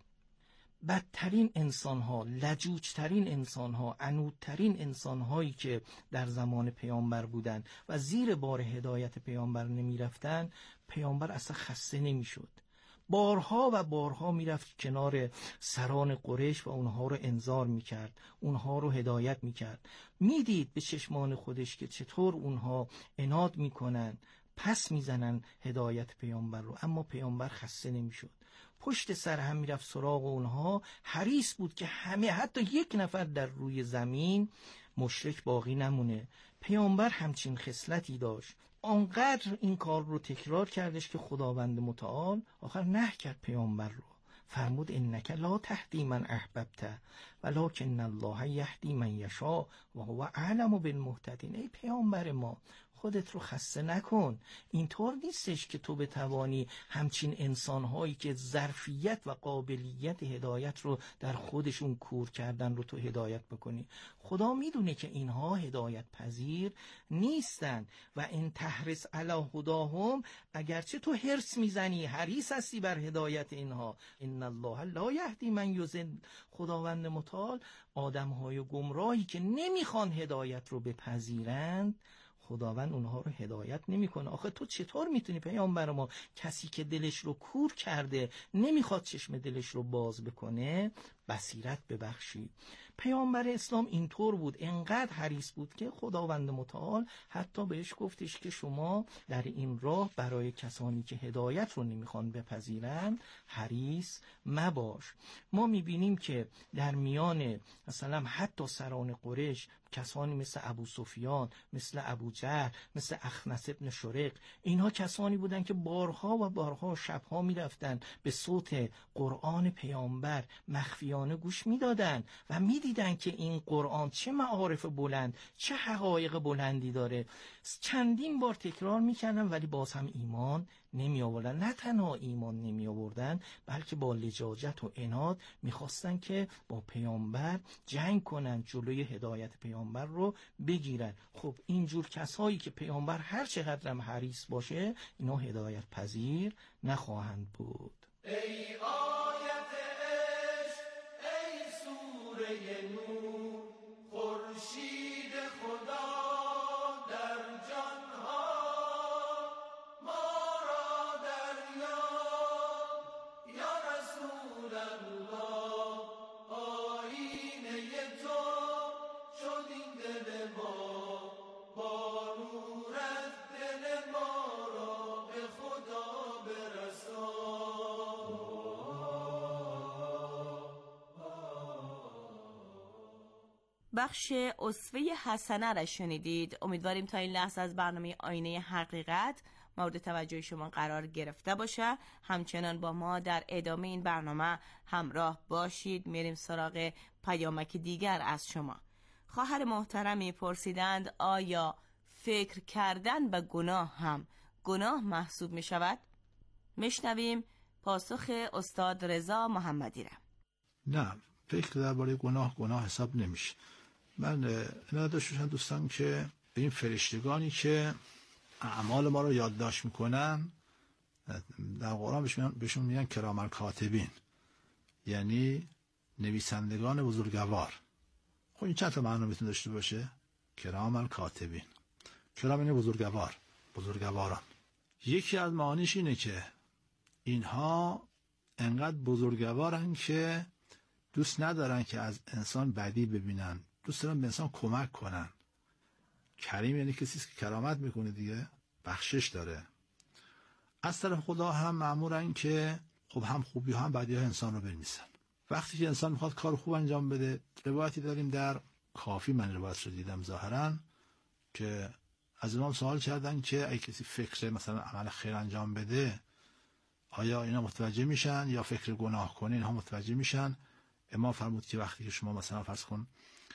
بدترین انسانها، لجوجترین انسانها، عنودترین انسانهایی که در زمان پیامبر بودن و زیر بار هدایت پیامبر نمی رفتن، پیامبر اصلا خسته نمی شد. بارها و بارها می رفت کنار سران قریش و اونها رو انذار می کرد، اونها رو هدایت می کرد. می دید به چشمان خودش که چطور اونها عناد می کنن، پس می زنن هدایت پیامبر رو، اما پیامبر خسته نمی شد. پشت سر هم می رفت سراغ اونها، حریص بود که همه، حتی یک نفر در روی زمین مشرک باقی نمونه. پیامبر همچین خصلتی داشت. آنقدر این کار رو تکرار کردش که خداوند متعال آخر نه کرد پیامبر رو. فرمود انک لا تهدی من احببت ولکن الله یهدی من یشاء و هو اعلم بالمهتدین. ای پیامبر ما، خودت رو خسته نکن. اینطور نیستش که تو بتوانی همچین انسانهایی که ظرفیت و قابلیت هدایت رو در خودشون کور کردن رو تو هدایت بکنی. خدا میدونه که اینها هدایت پذیر نیستن و این تحرس علی هداهم، اگرچه تو حرص میزنی، حریص هستی بر هدایت اینها، ان الله لا یهدی من یضل. خداوند متعال آدمهای گمراهی که نمیخوان هدایت رو بپذیرند، خداوند اونها رو هدایت نمیکنه. آخه تو چطور میتونی پیامبر ما، کسی که دلش رو کور کرده نمیخواد چشم دلش رو باز بکنه، بصیرت ببخشی؟ پیامبر اسلام اینطور بود، انقدر حریص بود که خداوند متعال حتی بهش گفتش که شما در این راه برای کسانی که هدایت رو نمیخوان بپذیرن حریص مباش. ما میبینیم که در میان مثلا حتی سران قریش کسانی مثل ابو سفیان، مثل ابو جهل، مثل اخنس ابن شرق، اینها کسانی بودن که بارها و بارها شبها میرفتن به صوت قرآن پیامبر مخفیانه گوش میدادن و میدیدن که این قرآن چه معارف بلند، چه حقایق بلندی داره. چندین بار تکرار میکردن ولی باز هم ایمان نمی آوردن. نه تنها ایمان نمی آوردن، بلکه با لجاجت و عناد میخواستن که با پیامبر جنگ کنن، جلوی هدایت پیامبر رو بگیرن. خب اینجور کسایی که پیامبر هر چقدر هم حریص باشه، اینا هدایت پذیر نخواهند بود. ای آیت عشق، ای سوره نور، خورشید خدا در جانها، ما را دریاب یا رسول الله. آینه تو شد این دل ما، با نورت دل ما را به خدا برسان. بخش اسوه حسنه را شنیدید. امیدواریم تا این لحظه از برنامه آینه حقیقت مورد توجه شما قرار گرفته باشه. همچنان با ما در ادامه این برنامه همراه باشید. میریم سراغ پیامک دیگر از شما. خواهر محترمی پرسیدند آیا فکر کردن به گناه هم گناه محسوب می شود؟ میشنویم پاسخ استاد رضا محمدی را. نه، فکر درباره گناه گناه حساب نمیشه. من نداشتم دوستان که این فرشتگانی که اعمال ما رو یادداشت میکنن در قرآن بهشون میگن کرام الکاتبین، یعنی نویسندگان بزرگوار. خب این چند تا معنی میتونه داشته باشه؟ کرام الکاتبین، کرام یعنی بزرگوار، بزرگواران. یکی از معانیش اینه که اینها انقدر بزرگوارن که دوست ندارن که از انسان بدی ببینن، دوست دارن به انسان کمک کنن. کریم یعنی کسی که کرامت میکنه دیگه، بخشش داره. از طرف خدا هم مأمورن که خب هم خوبی ها هم بدی ها انسان رو بنویسن. وقتی که انسان میخواد کار خوب انجام بده، روایتی داریم در کافی، من روایت رو دیدم ظاهرا، که از امام سوال کردن که اگه کسی فکر مثلا عمل خیر انجام بده آیا اینا متوجه میشن یا فکر گناه کنه اینها متوجه میشن؟ امام فرمود که وقتی که شما مثلا فرض کن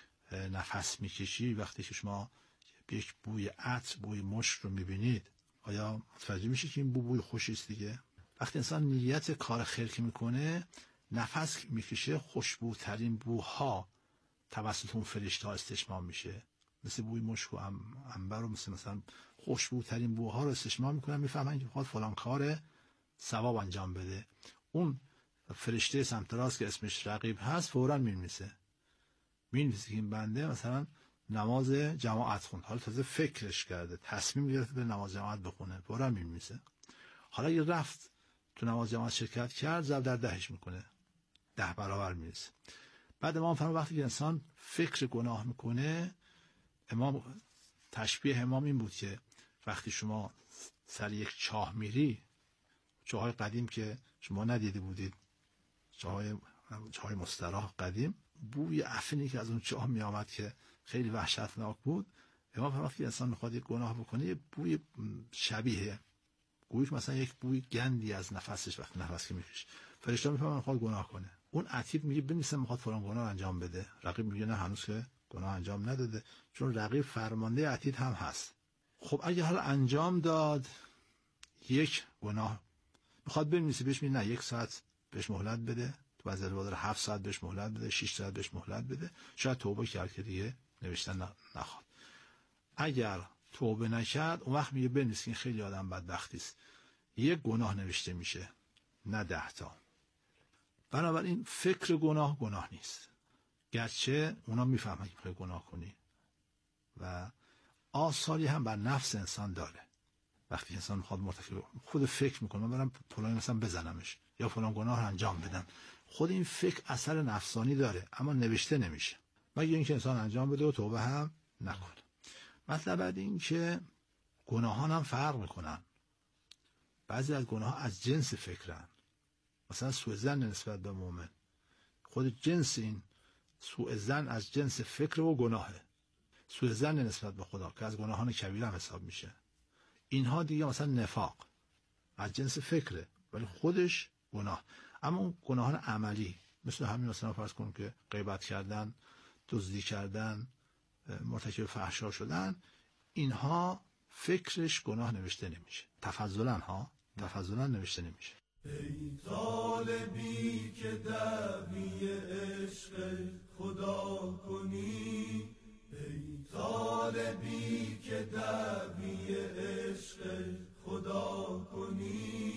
نفس میکشی، وقتی که شما یک بوی عطر، بوی مشک رو میبینید، آیا متوجه میشی که این بو بوی خوشی است دیگه؟ وقتی انسان نیت کار خیر که میکنه، نفس میکشه، خوشبوترین بوها توسط اون فرشته ها استشمام میشه، مثل بوی مشک و عنبر و مثل مثلا خوشبوترین بوها رو استشمام میکنن، میفهمن که میخواد فلان کار ثواب انجام بده. اون فرشته سمت راست که اسمش رقیب هست فوراً می‌نویسه می‌نویسه که این بنده مثلا نماز جماعت خوند، حالا تازه فکرش کرده، تصمیم گرفته به نماز جماعت بخونه، فوراً می‌نویسه. حالا اگه رفت تو نماز جماعت شرکت کرد، ضرب در دهش میکنه، ده برابر میرسه. بعد امام فرمود وقتی که انسان فکر گناه میکنه، امام تشبیه امام این بود که وقتی شما سر یک چاه میری، چاهای قدیم که شما ندیده بودید، چاهای چاهای مستراح قدیم، بوی عفنی که از اون چاه می آمد که خیلی وحشتناک بود. امام فرمود که انسان میخواد یک گناه بکنه، یه بوی شبیه گویش مثلا یک بوی گندی از نفسش وقتی نفس که میکشه، فرشته میفهمن میخواد گناه کنه. اون عتیق میگه بنویسه میخواد فلان گناه انجام بده، رقیب میگه نه هنوز که گناه انجام نداده، چون رقیب فرمانده عتیق هم هست. خب اگه حالا انجام داد یک گناه، میخواد بنویسه، بهش میگه نه یک ساعت بهش مهلت بده، تو بعضی روایات هفت ساعت بهش مهلت بده، شش ساعت بهش مهلت بده، شاید توبه کرد که دیگه نوشتن نخواد. اگر توبه نکرد اون وقت میگه بنویس که خیلی آدم بدبختی است، یک گناه نوشته میشه نه ده تا. بنابراین فکر گناه گناه نیست، گرچه اونا میفهمن که میخوای گناه کنی و آثاری هم بر نفس انسان داره. وقتی انسان میخواد مرتکب، خود فکر میکنه من برم فلان مثلا بزنمش یا فلان گناه رو انجام بدم، خود این فکر اثر نفسانی داره، اما نوشته نمیشه مگه اینکه انسان انجام بده و توبه هم نکنه. مطلب بعد این که گناهان هم فرق میکنن. بعضی از گناه از جنس فکرن، مثلا سوء ظن نسبت به مؤمن، خود جنس این سوء ظن از جنس فکر و گناهه. سوء ظن نسبت به خدا که از گناهان کبیره هم حساب میشه. اینها دیگه مثلا نفاق از جنس فکره ولی خودش گناه. اما اون گناهان عملی مثل همین مثلا فرض کن که غیبت کردن، دزدی کردن، مرتکب فحشا شدن، اینها فکرش گناه نوشته نمیشه، تفضلا ها تفضلا نوشته نمیشه. ای طالبی که دعوی عشق خدا کنی، ای طالبی که دعوی عشق خدا کنی،